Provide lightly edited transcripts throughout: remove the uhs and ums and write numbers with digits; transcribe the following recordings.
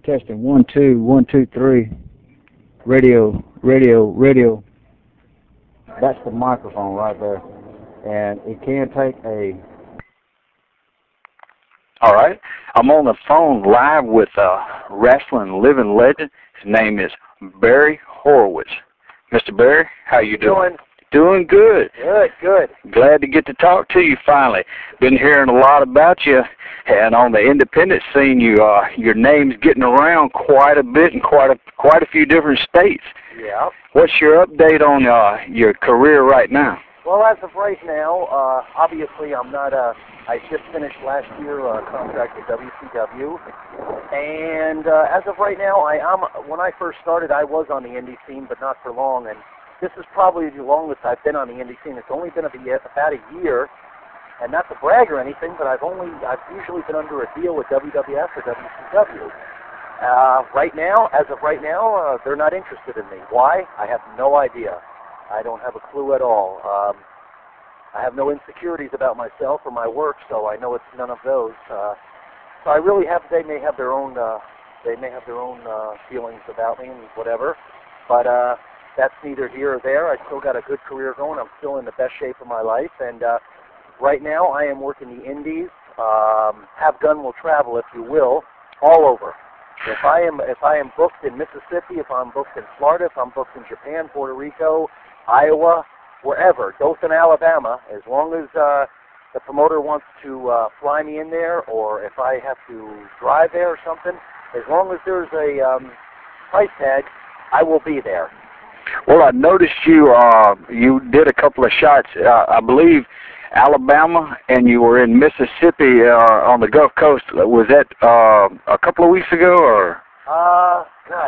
Testing 1 2 1 2 3. Radio, radio, radio. That's the microphone right there, and it can take a. All right, I'm on the phone live with a wrestling living legend. His name is Barry Horowitz. Mr. Barry, how you doing? Doing good. Good. Glad to get to talk to you finally. Been hearing a lot about you, and on the independent scene, your name's getting around quite a bit in quite a few different states. Yeah. What's your update on your career right now? Well, as of right now, obviously I'm not. I just finished last year a contract with WCW, and as of right now, I am. When I first started, I was on the indie scene, but not for long, and this is probably the longest I've been on the indie scene. It's only been about a year, and not to brag or anything, but I've usually been under a deal with WWF or WCW. As of right now, they're not interested in me. Why? I have no idea. I don't have a clue at all. I have no insecurities about myself or my work, so I know it's none of those. So I really have. They may have their own. Feelings about me and whatever, but that's neither here or there. I still got a good career going. I'm still in the best shape of my life, and right now I am working the indies. Have gun will travel, if you will, all over. If I am booked in Mississippi, if I'm booked in Florida, if I'm booked in Japan, Puerto Rico, Iowa, wherever, Dothan, Alabama, as long as the promoter wants to fly me in there, or if I have to drive there or something, as long as there's a price tag, I will be there. Well, I noticed you did a couple of shots, I believe, Alabama, and you were in Mississippi on the Gulf Coast. Was that a couple of weeks ago, or? God,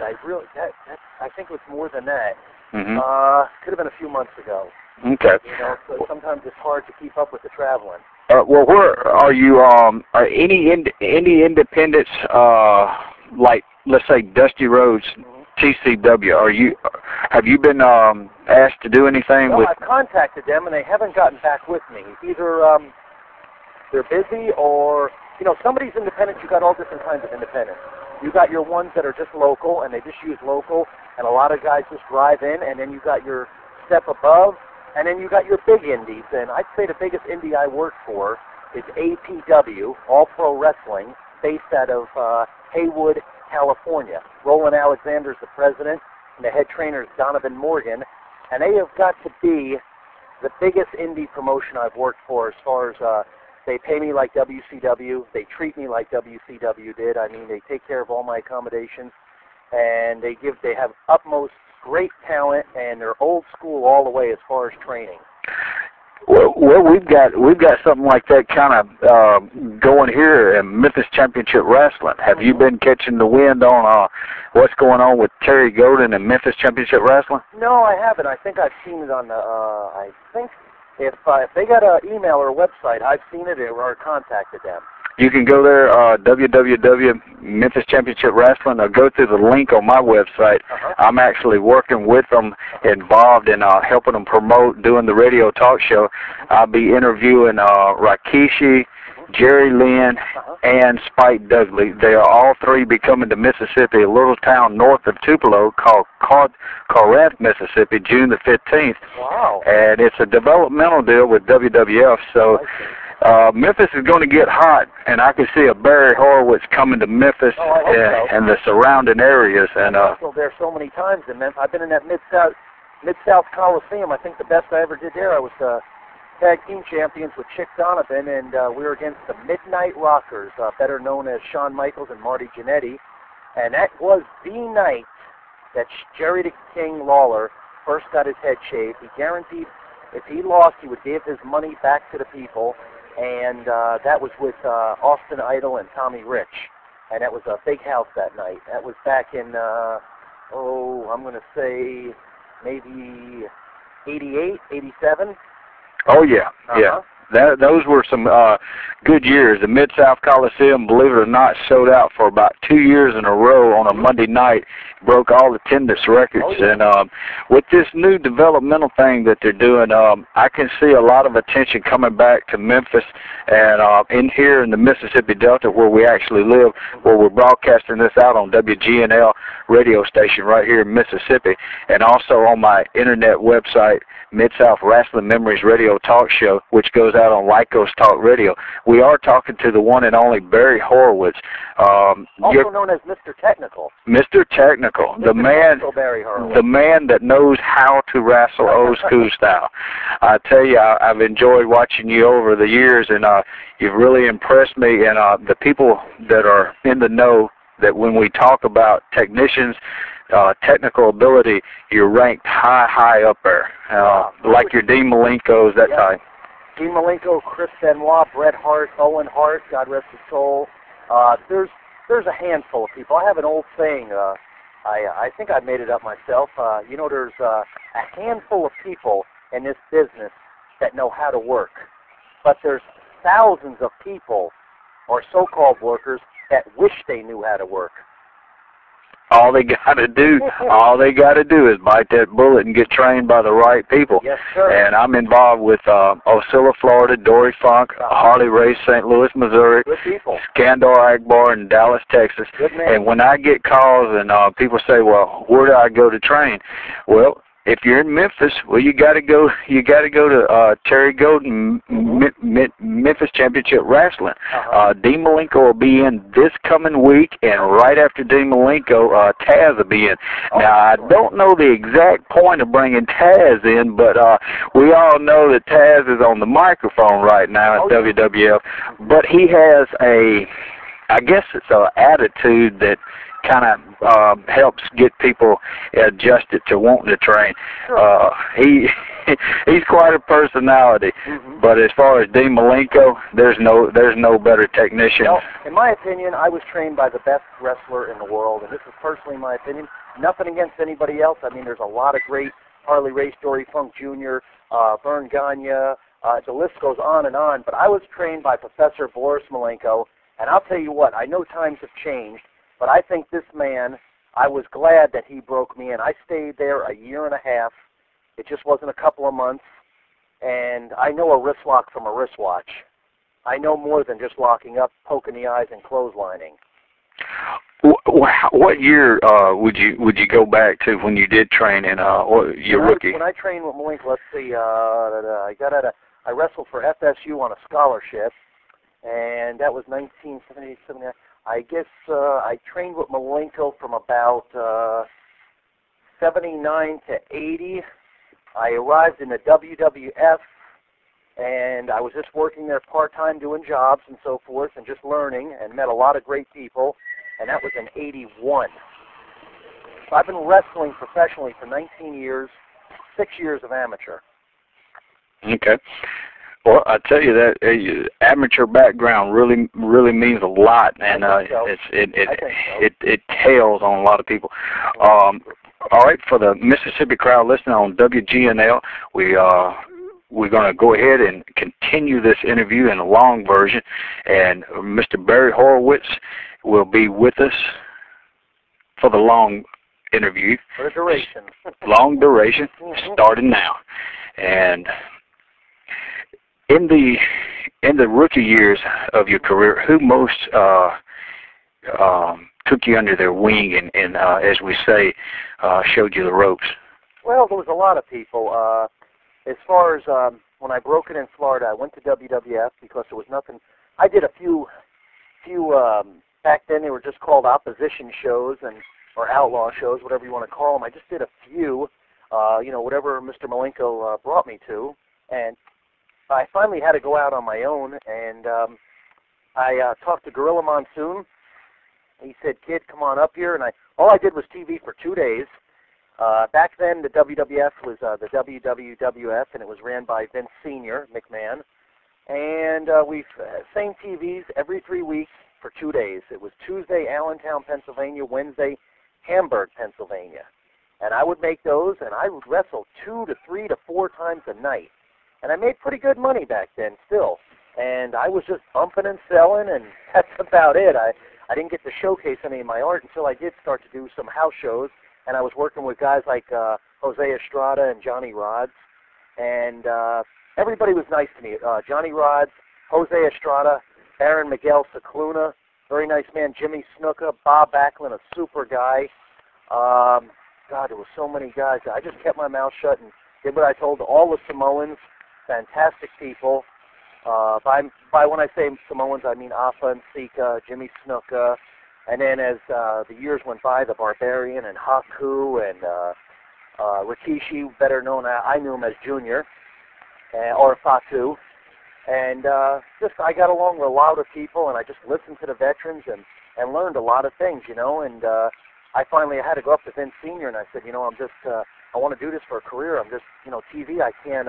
I think it was more than that. Mm-hmm. Could have been a few months ago. Okay. You know, so sometimes it's hard to keep up with the traveling. Well, where are you? Are any independents like, let's say, Dusty Rhodes, TCW? Have you been asked to do anything No, with? I've contacted them and they haven't gotten back with me. Either they're busy, or some of these independents. You got all different kinds of independents. You got your ones that are just local and they just use local, and a lot of guys just drive in, and then you got your step above, and then you got your big indies. And I'd say the biggest indie I work for is APW, All Pro Wrestling, based out of Haywood, California. Roland Alexander's the president, and the head trainer is Donovan Morgan, and they have got to be the biggest indie promotion I've worked for as far as they pay me like WCW, they treat me like WCW did. I mean, they take care of all my accommodations, and they have utmost great talent, and they're old school all the way as far as training. Well, we've got something like that kind of going here in Memphis Championship Wrestling. Have you been catching the wind on what's going on with Terry Golden and Memphis Championship Wrestling? No, I haven't. I think I've seen it on the. I think if they got an email or a website, I've seen it or contacted them. You can go there, www.Memphis Championship Wrestling, or go to the link on my website. I'm actually working with them, involved in helping them promote, doing the radio talk show. I'll be interviewing Rikishi, Jerry Lynn, and Spike Dudley. They are all three be coming to Mississippi, a little town north of Tupelo called Corinth, Mississippi, June the 15th. Wow. And it's a developmental deal with WWF, so Memphis is going to get hot, and I can see a Barry Horowitz coming to Memphis and the surrounding areas. And I've wrestled there so many times in Memphis. I've been in that Mid-South Coliseum. I think the best I ever did there, I was tag team champions with Chick Donovan, and we were against the Midnight Rockers, better known as Shawn Michaels and Marty Jannetty. And that was the night that Jerry the King Lawler first got his head shaved. He guaranteed if he lost, he would give his money back to the people. And that was with Austin Idol and Tommy Rich. And that was a big house that night. That was back in, I'm going to say maybe 88, 87. Oh, yeah, yeah. those were some good years. The Mid-South Coliseum, believe it or not, sold out for about 2 years in a row on a Monday night, broke all attendance records. Oh, yeah. And with this new developmental thing that they're doing, I can see a lot of attention coming back to Memphis and in here in the Mississippi Delta where we actually live, where we're broadcasting this out on WGNL radio station right here in Mississippi, and also on my internet website, Mid-South Wrestling Memories Radio Talk Show, which goes out on Lycos Talk Radio. We are talking to the one and only Barry Horowitz. Also known as Mr. Technical. Mr. Technical, Mr. the man, Barry Horowitz. the man that knows how to wrestle old school style. I tell you, I've enjoyed watching you over the years, and you've really impressed me. And the people that are in the know, that when we talk about technicians, technical ability, you're ranked high up there, like your Dean Malenko's, that type. Dean Malenko, Chris Benoit, Bret Hart, Owen Hart, God rest his soul. There's a handful of people. I have an old saying. I think I made it up myself. There's a handful of people in this business that know how to work, but there's thousands of people, or so-called workers, that wish they knew how to work. All they got to do is bite that bullet and get trained by the right people. Yes, sir. And I'm involved with Ocilla, Florida, Dory Funk, Harley Race, St. Louis, Missouri, Good people. Skandor Agbar, and Dallas, Texas. Good man. And when I get calls and people say, "Well, where do I go to train?" Well, if you're in Memphis, well, you got to go to Terry Golden, Memphis Championship Wrestling. Dean Malenko will be in this coming week, and right after Dean Malenko, Taz will be in. Now, I don't know the exact point of bringing Taz in, but we all know that Taz is on the microphone right now at WWF, but he has I guess it's an attitude that kind of helps get people adjusted to wanting to train. He's quite a personality. But as far as Dean Malenko, there's no better technician. No, in my opinion, I was trained by the best wrestler in the world, and this is personally my opinion. Nothing against anybody else. I mean, there's a lot of great Harley Race, Dory Funk Jr., Vern Gagne, the list goes on and on. But I was trained by Professor Boris Malenko, and I'll tell you what, I know times have changed, but I think this man, I was glad that he broke me in. I stayed there a year and a half. It just wasn't a couple of months. And I know a wrist lock from a wristwatch. I know more than just locking up, poking the eyes, and clotheslining. What year would you go back to when you did train in your rookie? When I trained with Malenko, let's see, I wrestled for FSU on a scholarship, and that was 1978. I guess I trained with Malenko from about 79 to 80. I arrived in the WWF, and I was just working there part-time doing jobs and so forth and just learning, and met a lot of great people, and that was in 81. So I've been wrestling professionally for 19 years, 6 years of amateur. Okay. Well, I tell you that amateur background really means a lot, and it tells on a lot of people. All right, for the Mississippi crowd listening on WGNL, we're going to go ahead and continue this interview in a long version, and Mr. Barry Horowitz will be with us for the long interview. For the duration. Long duration, starting now, and. In the rookie years of your career, who most took you under their wing and as we say, showed you the ropes? Well, there was a lot of people. As far as when I broke it in Florida, I went to WWF because there was nothing. I did a few back then they were just called opposition shows or outlaw shows, whatever you want to call them. I just did a few, whatever Mr. Malenko brought me to, and I finally had to go out on my own, and I talked to Gorilla Monsoon. He said, "Kid, come on up here," and all I did was TV for 2 days. Back then, the WWF was the WWF, and it was ran by Vince Sr., McMahon, and same TVs every 3 weeks for 2 days. It was Tuesday, Allentown, Pennsylvania, Wednesday, Hamburg, Pennsylvania, and I would make those, and I would wrestle 2 to 3 to 4 times a night. And I made pretty good money back then still. And I was just bumping and selling, and that's about it. I didn't get to showcase any of my art until I did start to do some house shows, and I was working with guys like Jose Estrada and Johnny Rods, and everybody was nice to me. Johnny Rods, Jose Estrada, Aaron Miguel Cicluna, very nice man, Jimmy Snuka, Bob Backlund, a super guy. God, there were so many guys. I just kept my mouth shut and did what I told. All the Samoans, fantastic people. By when I say Samoans, I mean Afa and Sika, Jimmy Snuka, and then as the years went by, the Barbarian and Haku and Rikishi, better known, I knew him as Junior, or Fatu. And just I got along with a lot of people, and I just listened to the veterans and learned a lot of things, you know. And I finally had to go up to Vince Sr. and I said, you know, I'm just I want to do this for a career. I'm just, you know, TV. I can't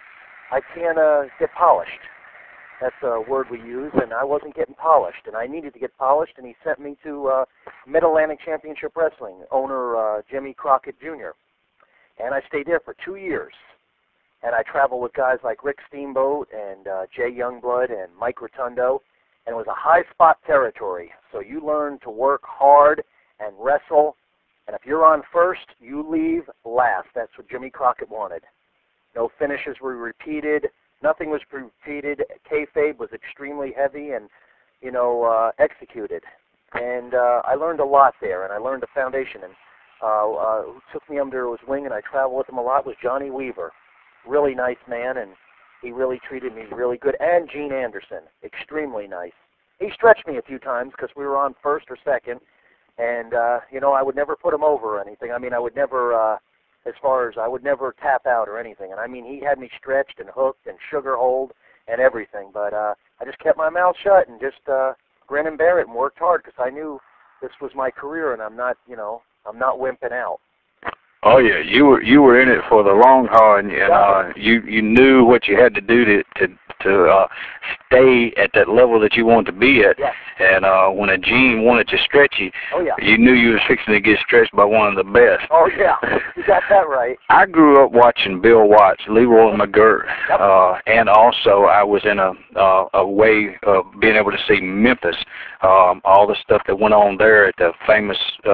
get polished. That's a word we use, and I wasn't getting polished, and I needed to get polished, and he sent me to Mid-Atlantic Championship Wrestling, owner Jimmy Crockett Jr., and I stayed there for 2 years, and I traveled with guys like Rick Steamboat and Jay Youngblood and Mike Rotundo, and it was a high-spot territory, so you learn to work hard and wrestle, and if you're on first, you leave last. That's what Jimmy Crockett wanted. No finishes were repeated. Nothing was repeated. Kayfabe was extremely heavy and, you know, executed. And I learned a lot there, and I learned the foundation. And who took me under his wing, and I traveled with him a lot, was Johnny Weaver. Really nice man, and he really treated me really good. And Gene Anderson, extremely nice. He stretched me a few times because we were on first or second, and, you know, I would never put him over or anything. I mean, I would never... as far as I would never tap out or anything. And I mean, he had me stretched and hooked and sugar holed and everything. But I just kept my mouth shut and just grin and bear it and worked hard because I knew this was my career and I'm not, you know, I'm not wimping out. Oh yeah, you were in it for the long haul, and you knew what you had to do to stay at that level that you wanted to be at. Yes. And when a Gene wanted to stretch you, oh, yeah. you knew you was fixing to get stretched by one of the best. Oh yeah, you got that right. I grew up watching Bill Watts, Leroy McGirt, and also I was in a way of being able to see Memphis, all the stuff that went on there at the famous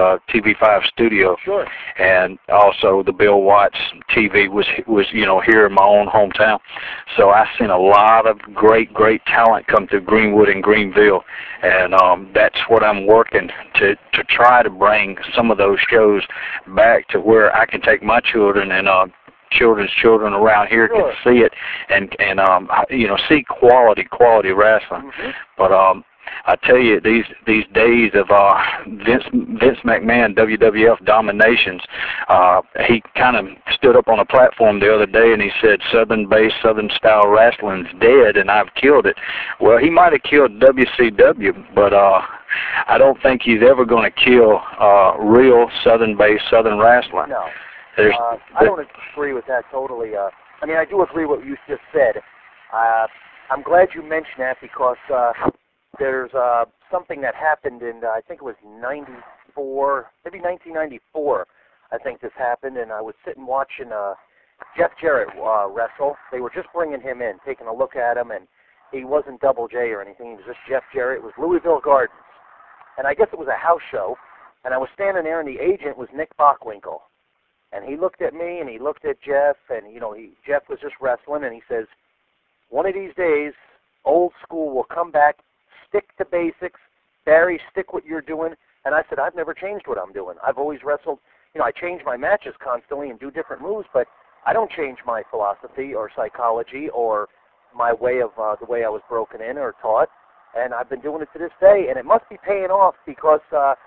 TV5 studio. Sure. And also the Bill Watts TV was you know, here in my own hometown. So I seen a lot of great talent come through Greenwood and Greenville, and that's what I'm working to try to bring some of those shows back to where I can take my children and children's children around here can see it and you know, see quality wrestling. Mm-hmm. But I tell you, these days of Vince McMahon WWF dominations, he kind of stood up on a platform the other day and he said, Southern-based, Southern-style wrestling's dead and I've killed it. Well, he might have killed WCW, but I don't think he's ever going to kill real Southern-based, Southern wrestling. No. I don't agree with that totally. I mean, I do agree with what you just said. I'm glad you mentioned that because there's something that happened in, I think it was 94, maybe 1994, I think this happened, and I was sitting watching Jeff Jarrett wrestle. They were just bringing him in, taking a look at him, and he wasn't Double J or anything. He was just Jeff Jarrett. It was Louisville Gardens, and I guess it was a house show, and I was standing there, and the agent was Nick Bockwinkel. And he looked at me, and he looked at Jeff, and, you know, Jeff was just wrestling, and he says, one of these days, old school will come back, stick to basics. Barry, stick what you're doing. And I said, I've never changed what I'm doing. I've always wrestled. You know, I change my matches constantly and do different moves, but I don't change my philosophy or psychology or my way of the way I was broken in or taught. And I've been doing it to this day, and it must be paying off because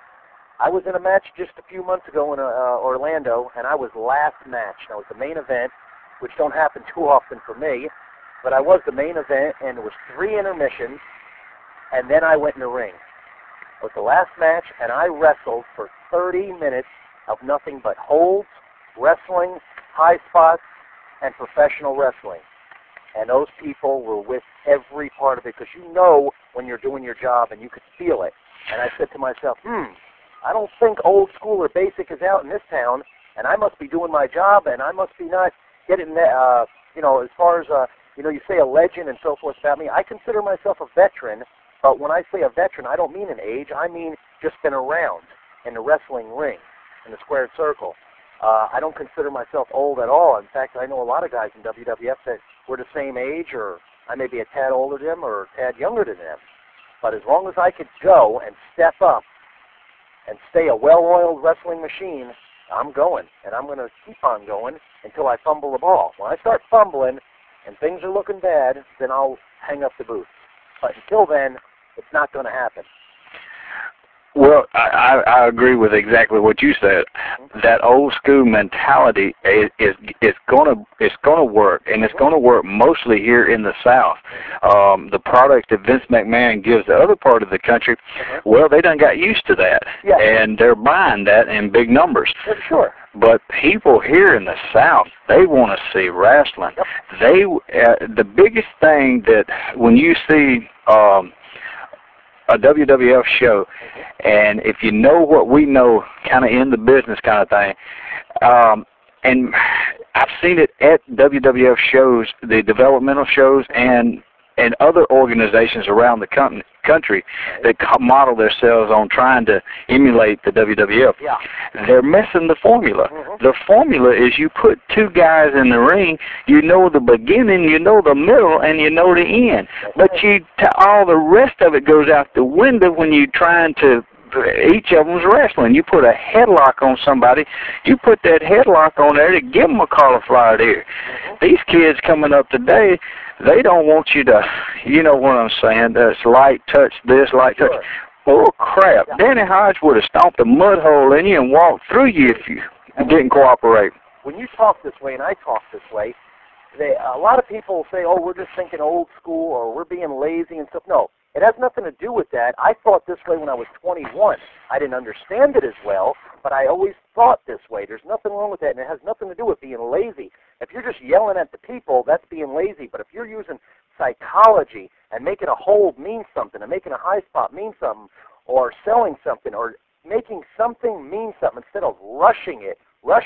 I was in a match just a few months ago in Orlando, and I was last match. And I was the main event, which don't happen too often for me, but I was the main event, and it was 3 intermissions, and then I went in the ring. It was the last match, and I wrestled for 30 minutes of nothing but holds, wrestling, high spots, and professional wrestling. And those people were with every part of it, because you know when you're doing your job, and you could feel it. And I said to myself, I don't think old school or basic is out in this town, and I must be doing my job, and I must be not getting you know, as far as, you know, you say a legend and so forth about me, I consider myself a veteran, but when I say a veteran, I don't mean an age. I mean just been around in the wrestling ring, in the squared circle. I don't consider myself old at all. In fact, I know a lot of guys in WWF that were the same age, or I may be a tad older than them or a tad younger than them. But as long as I could go and step up and stay a well-oiled wrestling machine, I'm going, and I'm going to keep on going until I fumble the ball. When I start fumbling and things are looking bad, then I'll hang up the boots. But until then, it's not going to happen. Well, I agree with exactly what you said. That old school mentality is gonna work, and it's gonna work mostly here in the South. The product that Vince McMahon gives the other part of the country, well, they done got used to that, and they're buying that in big numbers. Sure. But people here in the South, they want to see wrestling. They the biggest thing that when you see a WWF show, and if you know what we know, kind of in the business kind of thing, and I've seen it at WWF shows, the developmental shows, and other organizations around the country that model themselves on trying to emulate the WWF. They're missing the formula. The formula is you put two guys in the ring, you know the beginning, you know the middle, and you know the end. But all the rest of it goes out the window when you're trying to, each of them's wrestling. You put a headlock on somebody, you put that headlock on there to give them a cauliflower ear. These kids coming up today, they don't want you to, you know what I'm saying, that's light touch this, light touch. Oh, crap. Danny Hodge would have stomped a mud hole in you and walked through you if you didn't cooperate. When you talk this way and I talk this way, a lot of people say, oh, we're just thinking old school or we're being lazy and stuff. No, it has nothing to do with that. I thought this way when I was 21. I didn't understand it as well, but I always thought this way. There's nothing wrong with that, and it has nothing to do with being lazy. If you're just yelling at the people, that's being lazy. But if you're using psychology and making a hold mean something, and making a high spot mean something, or selling something, or making something mean something instead of rushing it.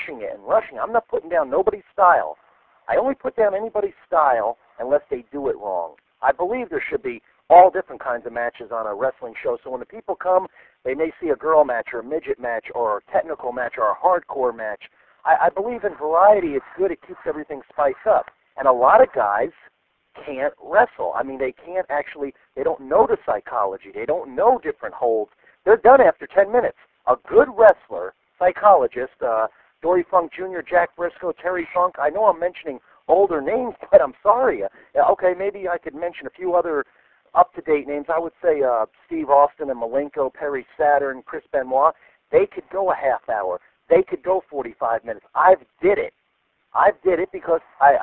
I'm not putting down nobody's style. I only put down anybody's style unless they do it wrong. I believe there should be all different kinds of matches on a wrestling show. So when the people come, they may see a girl match or a midget match or a technical match or a hardcore match. I believe in variety. It's good. It keeps everything spiced up. And a lot of guys can't wrestle. I mean, they can't actually, they don't know the psychology. They don't know different holds. They're done after 10 minutes. A good wrestler, psychologist, Dory Funk Jr., Jack Briscoe, Terry Funk, I know I'm mentioning older names, but I'm sorry. Okay, maybe I could mention a few other up-to-date names. I would say Steve Austin and Malenko, Perry Saturn, Chris Benoit. They could go a half hour. They could go 45 minutes. I've did it because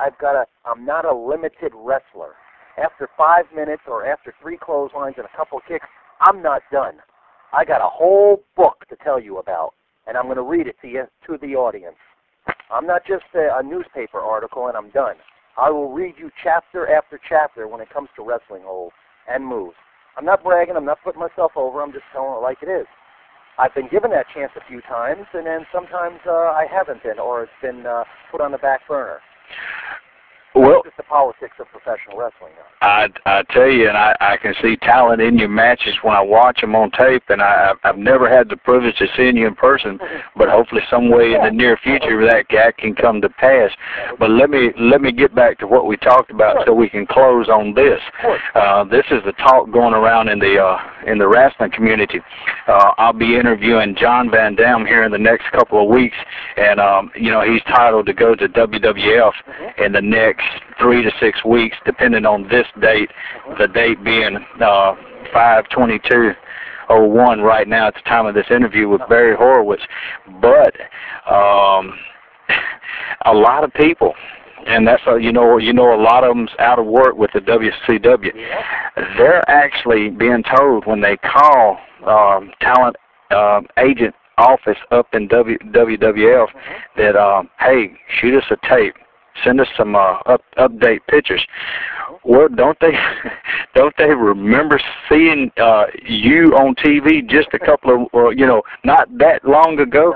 I'm not a limited wrestler. After 5 minutes or after 3 clotheslines and a couple of kicks, I'm not done. I got a whole book to tell you about, and I'm going to read it to the audience. I'm not just a newspaper article and I'm done. I will read you chapter after chapter when it comes to wrestling holds and moves. I'm not bragging. I'm not putting myself over. I'm just telling it like it is. I've been given that chance a few times, and then sometimes I haven't been, or it's been put on the back burner. Well, it's just the politics of professional wrestling now. I tell you, and I can see talent in your matches when I watch them on tape, and I've never had the privilege of seeing you in person, but hopefully some way in the near future that can come to pass. But let me get back to what we talked about so we can close on this. This is the talk going around in the wrestling community. I'll be interviewing John Van Dam here in the next couple of weeks, and you know, he's titled to go to WWF in the next 3 to 6 weeks, depending on this date, the date being 5/22/01 right now at the time of this interview with Barry Horowitz. But a lot of people, and that's you know a lot of them's out of work with the WCW. They're actually being told when they call talent agent office up in WWF that hey, shoot us a tape. send us some update pictures. Well, don't they remember seeing you on TV just a couple of not that long ago?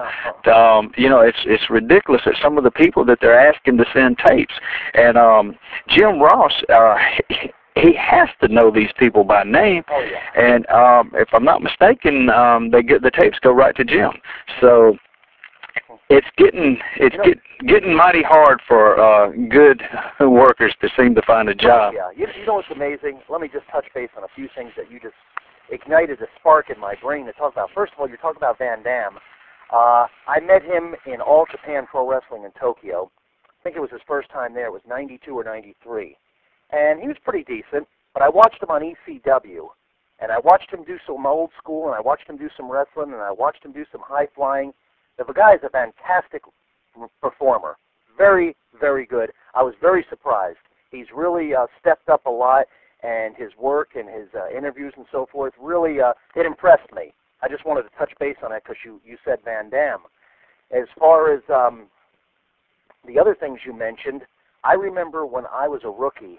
It's ridiculous that some of the people that they're asking to send tapes, and Jim Ross, he has to know these people by name. Oh, yeah. And if I'm not mistaken, the tapes go right to Jim. So it's getting mighty hard for good workers to seem to find a job. Yeah, you know what's amazing? Let me just touch base on a few things that you just ignited a spark in my brain to talk about. First of all, you're talking about Van Damme. I met him in All Japan Pro Wrestling in Tokyo. I think it was his first time there. It was 92 or 93. And he was pretty decent, but I watched him on ECW. And I watched him do some old school, and I watched him do some wrestling, and I watched him do some high flying. The guy is a fantastic performer. Very, very good. I was very surprised. He's really stepped up a lot, and his work and his interviews and so forth really it impressed me. I just wanted to touch base on that because you said Van Damme. As far as the other things you mentioned, I remember when I was a rookie,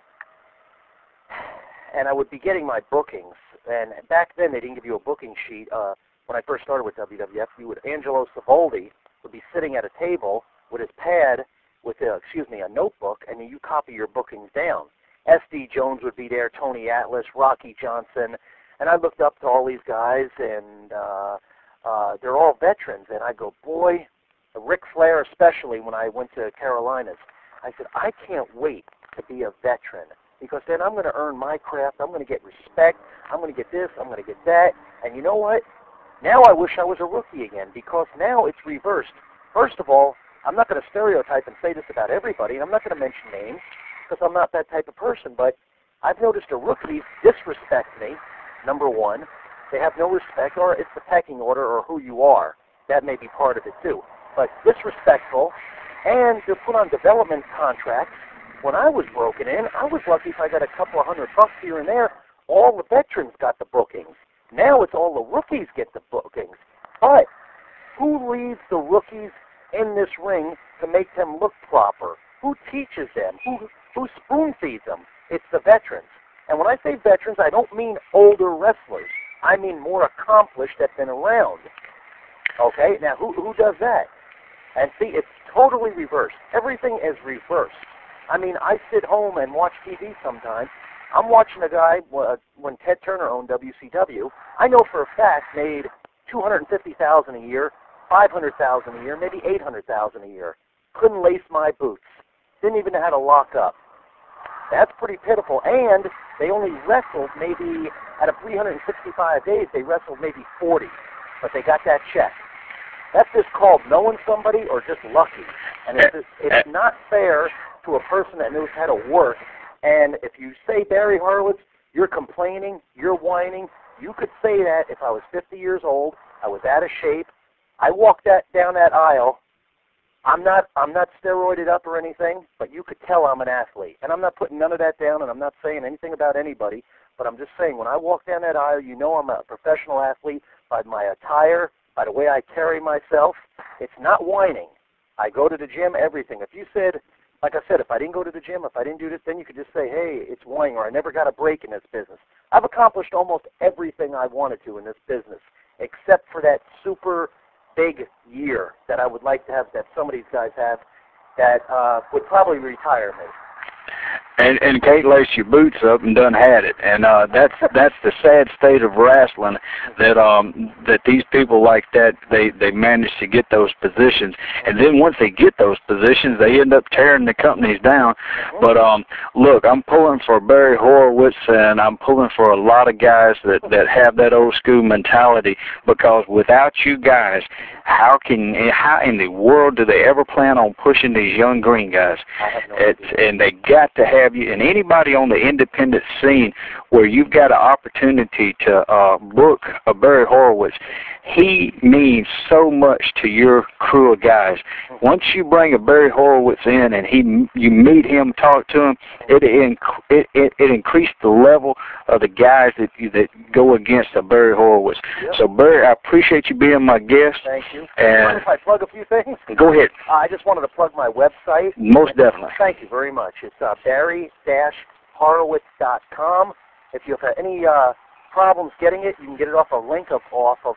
and I would be getting my bookings, and back then they didn't give you a booking sheet. When I first started with WWF, Angelo Savoldi would be sitting at a table with his pad, with a notebook, and you copy your bookings down. S.D. Jones would be there, Tony Atlas, Rocky Johnson, and I looked up to all these guys, and they're all veterans, and I go, boy, Ric Flair especially, when I went to Carolinas, I said, I can't wait to be a veteran, because then I'm going to earn my craft, I'm going to get respect, I'm going to get this, I'm going to get that, and you know what? Now I wish I was a rookie again, because now it's reversed. First of all, I'm not going to stereotype and say this about everybody, and I'm not going to mention names, because I'm not that type of person, but I've noticed the rookies disrespect me, number one. They have no respect, or it's the pecking order, or who you are. That may be part of it too. But disrespectful, and to put on development contracts. When I was broken in, I was lucky if I got a couple of $100 here and there. All the veterans got the bookings. Now it's all the rookies get the bookings. But who leaves the rookies in this ring to make them look proper? Who teaches them? Who spoon feeds them? It's the veterans. And when I say veterans, I don't mean older wrestlers. I mean more accomplished that's been around. Okay? Now, who does that? And see, it's totally reversed. Everything is reversed. I mean, I sit home and watch TV sometimes. I'm watching a guy, when Ted Turner owned WCW, I know for a fact made $250,000 a year, $500,000 a year, maybe $800,000 a year. Couldn't lace my boots. Didn't even know how to lock up. That's pretty pitiful. And they only wrestled maybe, out of 365 days, they wrestled maybe 40. But they got that check. That's just called knowing somebody or just lucky. And it's not fair to a person that knows how to work. And if you say Barry Horowitz, you're complaining, you're whining. You could say that if I was 50 years old, I was out of shape. I walked down that aisle. I'm not steroided up or anything, but you could tell I'm an athlete. And I'm not putting none of that down, and I'm not saying anything about anybody, but I'm just saying when I walk down that aisle, you know I'm a professional athlete by my attire, by the way I carry myself. It's not whining. I go to the gym, everything. If you said, like I said, if I didn't go to the gym, if I didn't do this, then you could just say, hey, it's whining, or I never got a break in this business. I've accomplished almost everything I wanted to in this business, except for that super big year that I would like to have, that some of these guys have, that would probably retire me. And Kate laced your boots up and done had it, and that's the sad state of wrestling, that these people like that they manage to get those positions, and then once they get those positions, they end up tearing the companies down. But look, I'm pulling for Barry Horowitz, and I'm pulling for a lot of guys that have that old school mentality, because without you guys, how in the world do they ever plan on pushing these young green guys? And they got to have you, and anybody on the independent scene where you've got an opportunity to book a Barry Horowitz, he means so much to your crew of guys. Once you bring a Barry Horowitz in and you meet him, talk to him, it increased the level of the guys that go against a Barry Horowitz. Yep. So Barry, I appreciate you being my guest. Thank you. And mind if I plug a few things? Go ahead. I just wanted to plug my website. Most definitely. Thank you very much. It's Barry-Horowitz.com. If you have any problems getting it, you can get it off a link off of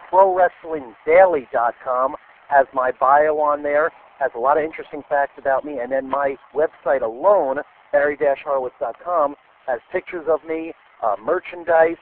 ProWrestlingDaily.com. Has my bio on there. Has a lot of interesting facts about me. And then my website alone, Barry-Horowitz.com, has pictures of me, merchandise,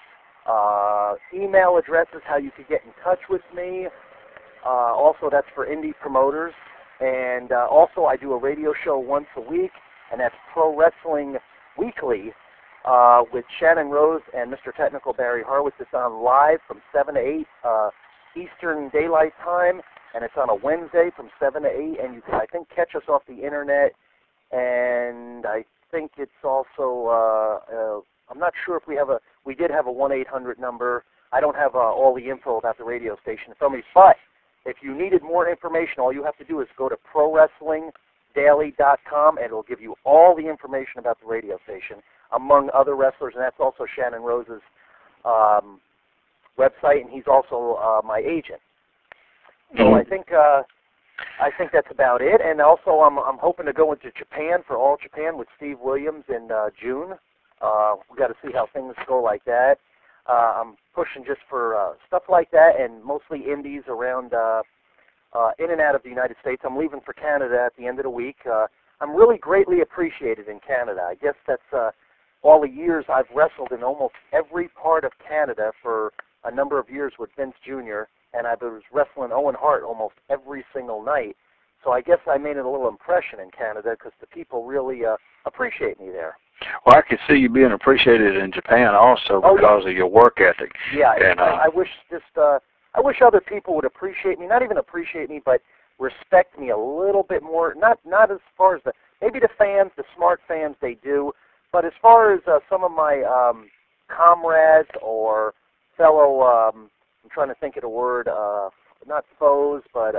email addresses, how you could get in touch with me. Also, that's for indie promoters. And also, I do a radio show once a week, and that's Pro Wrestling Weekly with Shannon Rose and Mr. Technical Barry Horowitz. It's on live from 7 to 8 Eastern Daylight Time, and it's on a Wednesday from 7 to 8. And you can, I think, catch us off the internet. And I think it's also, I'm not sure if we did have a 1-800 number. I don't have all the info about the radio station in front of me, but if you needed more information, all you have to do is go to ProWrestlingDaily.com, and it'll give you all the information about the radio station, among other wrestlers, and that's also Shannon Rose's website, and he's also my agent. So I think that's about it. And also, I'm hoping to go into Japan for All Japan with Steve Williams in June. We got to see how things go like that. I'm pushing just for stuff like that, and mostly indies around in and out of the United States. I'm leaving for Canada at the end of the week. I'm really greatly appreciated in Canada. I guess that's all the years I've wrestled in almost every part of Canada for a number of years with Vince Jr., and I was wrestling Owen Hart almost every single night. So I guess I made a little impression in Canada because the people really appreciate me there. Well, I could see you being appreciated in Japan also because of your work ethic. Yeah, and I wish I wish other people would appreciate me, not even appreciate me, but respect me a little bit more. Not as far as maybe the fans, the smart fans, they do, but as far as some of my comrades or fellow, I'm trying to think of the word, not foes, but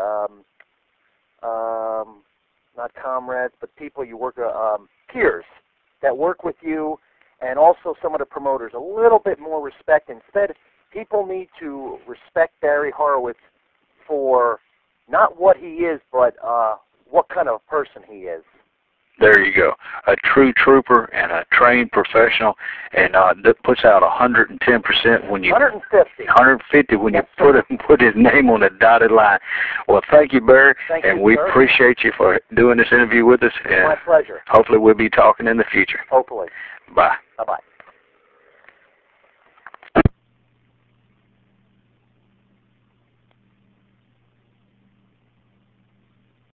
not comrades, but people you work, peers that work with you, and also some of the promoters, a little bit more respect. Instead, people need to respect Barry Horowitz for not what he is, but what kind of person he is. There you go. A true trooper and a trained professional, and that puts out 110% when you 150 when you put his name on the dotted line. Well, thank you, Barry, and we appreciate you for doing this interview with us. And my pleasure. Hopefully, we'll be talking in the future. Hopefully. Bye.